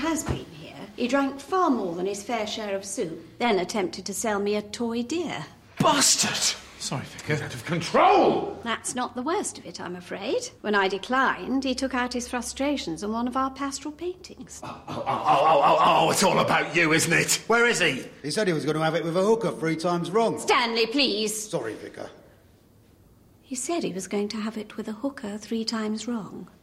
has been here, he drank far more than his fair share of soup, then attempted to sell me a toy deer. Bastard! Sorry, Vicar. Out of control! That's not the worst of it, I'm afraid. When I declined, he took out his frustrations on one of our pastoral paintings. Oh, it's all about you, isn't it? Where is he? He said he was going to have it with a hooker 3 times wrong. Stanley, please. Sorry, Vicar. He said he was going to have it with a hooker 3 times wrong.